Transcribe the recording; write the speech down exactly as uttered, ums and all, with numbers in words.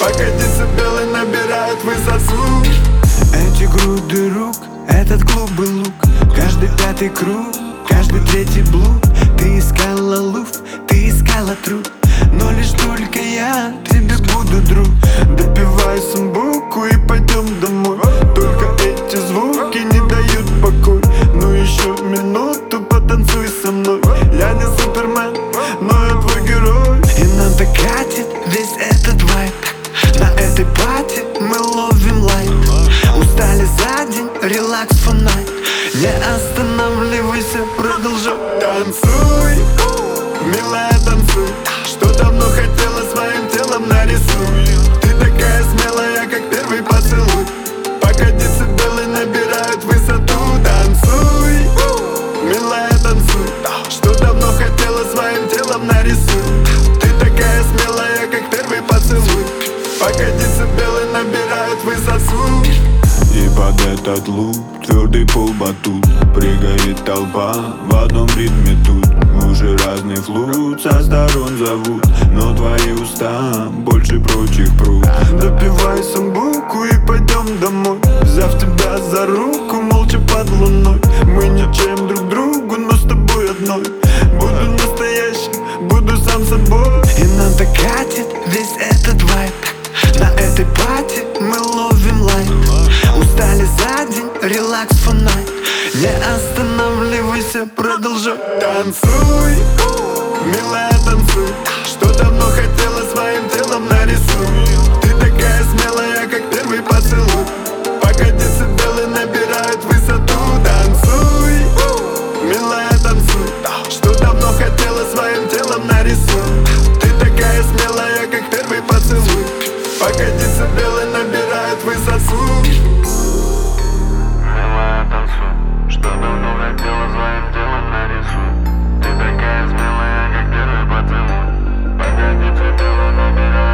Пока децибелы набирают высоту. Эти груды рук, этот клуб и лук, каждый пятый круг, каждый третий блуд. Ты искала луф, ты искала труд, но лишь только я тебе буду друг. Допивай самбуку и пойдем домой. Только эти звуки не дают покой. Ну еще минуту потанцуй со мной. Я не Супермен, но я твой герой. И нам так катит весь этот вайб. На этой пати мы ловим лайт. Устали за день, релакс for night. Не останавливайся, продолжай. Танцуй, милая, танцуй. Что давно хотела, своим телом нарисуй. Ты такая смелая, как первый поцелуй. Пока децибелы набирают высоту. Танцуй, милая, танцуй. Что давно хотела, своим телом нарисуй. Ты такая смелая, как первый поцелуй. Пока децибелы набирают высоту. И под этот луп твердый пол батут. Прыгает толпа в одном ритме тут. Уже разный флут со сторон зовут, но твои уста больше прочих прут. Допивай самбуку и пойдем домой. Взяв тебя за руку, молча под луной. Мы ничем друг другу, но с тобой одной. Буду настоящим, буду сам собой. И нам так катит весь этот вайб. На этой пати мы ловим лайт. Устали за день, релакс for night. Не останавливайся, продолжай. Танцуй, милая, танцуй. Что давно хотела, своим телом нарисуй. Ты такая смелая, как первый поцелуй. Пока децибелы набирают высоту. Танцуй, милая, танцуй. Что давно хотела, своим телом нарисуй. Ты такая смелая, как первый поцелуй. Пока децибелы набирают высоту. Милая, танцуй. Что давно хотела, своим телом нарисуй. Ты такая смелая, как первый поцелуй. Пока децибелы набирают